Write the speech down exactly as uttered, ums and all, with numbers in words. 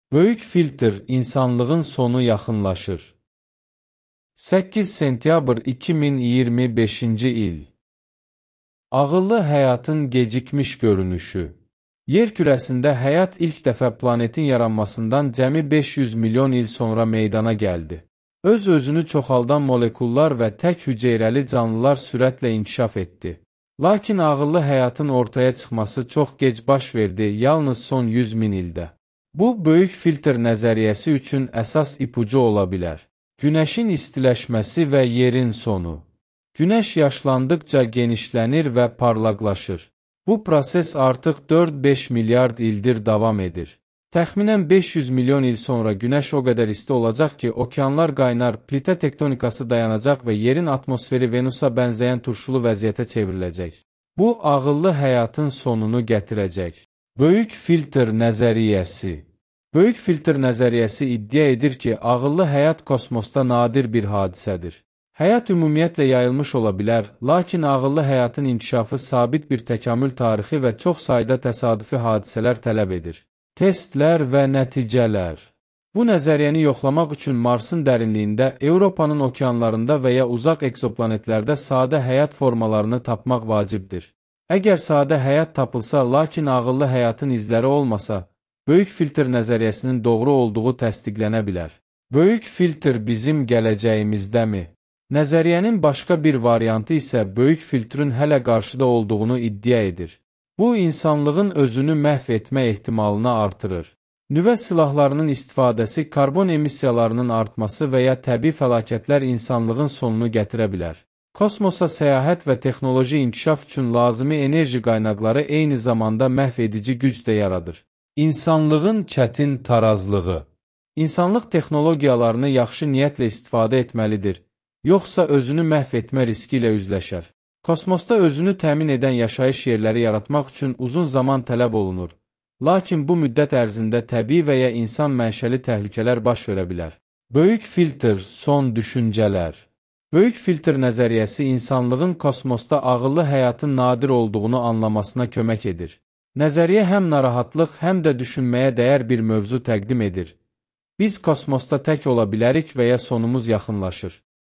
Böyük filtr, insanlığın sonu yaxınlaşır. səkkiz sentyabr iki min iyirmi beşinci il. Ağıllı həyatın gecikmiş görünüşü. Yer kürəsində həyat ilk dəfə planetin yaranmasından cəmi beş yüz milyon il sonra meydana gəldi. Öz-özünü çoxaldan molekullar və tək hüceyrəli canlılar sürətlə inkişaf etdi. Lakin ağıllı həyatın ortaya çıxması çox gec baş verdi, yalnız son yüz min ildə. Bu, böyük filtr nəzəriyyəsi üçün əsas ipucu ola bilər. Günəşin istiləşməsi və yerin sonu. Günəş yaşlandıqca genişlənir və parlaqlaşır. Bu proses artıq dörd-beş milyard ildir davam edir. Təxminən beş yüz milyon il sonra Günəş o qədər isti olacaq ki, okeanlar qaynar, plitə tektonikası dayanacaq və yerin atmosferi Venusa bənzəyən turşulu vəziyyətə çevriləcək. Bu, ağıllı həyatın sonunu gətirəcək. Böyük filtr nəzəriyyəsi. Böyük filtr nəzəriyyəsi iddia edir ki, ağıllı həyat kosmosda nadir bir hadisədir. Həyat ümumiyyətlə yayılmış ola bilər, lakin ağıllı həyatın inkişafı sabit bir təkamül tarixi və çox sayda təsadüfi hadisələr tələb edir. Testlər və nəticələr. Bu nəzəriyyəni yoxlamaq üçün Marsın dərinliyində, Avropanın okeanlarında və ya uzaq egzoplanetlərdə sadə həyat formalarını tapmaq vacibdir. Əgər sadə həyat tapılsa, lakin ağıllı həyatın izləri olmasa, böyük filtr nəzəriyyəsinin doğru olduğu təsdiqlənə bilər. Böyük filtr bizim gələcəyimizdəmi? Nəzəriyyənin başqa bir variantı isə böyük filtrün hələ qarşıda olduğunu iddia edir. Bu, insanlığın özünü məhv etmə ehtimalını artırır. Nüvə silahlarının istifadəsi, karbon emissiyalarının artması və ya təbii fəlakətlər insanlığın sonunu gətirə bilər. Kosmosa səyahət və texnoloji inkişaf üçün lazımi enerji qaynaqları eyni zamanda məhv edici güc də yaradır. İnsanlığın çətin tarazlığı. İnsanlıq texnologiyalarını yaxşı niyyətlə istifadə etməlidir, yoxsa özünü məhv etmə riski ilə üzləşər. Kosmosda özünü təmin edən yaşayış yerləri yaratmaq üçün uzun zaman tələb olunur. Lakin bu müddət ərzində təbii və ya insan mənşəli təhlükələr baş verə bilər. Böyük filtr, son düşüncələr. Böyük filtr nəzəriyyəsi insanlığın kosmosda ağıllı həyatın nadir olduğunu anlamasına kömək edir. Nəzəriyyə həm narahatlıq, həm də düşünməyə dəyər bir mövzu təqdim edir. Biz kosmosda tək ola bilərik və ya sonumuz yaxınlaşır.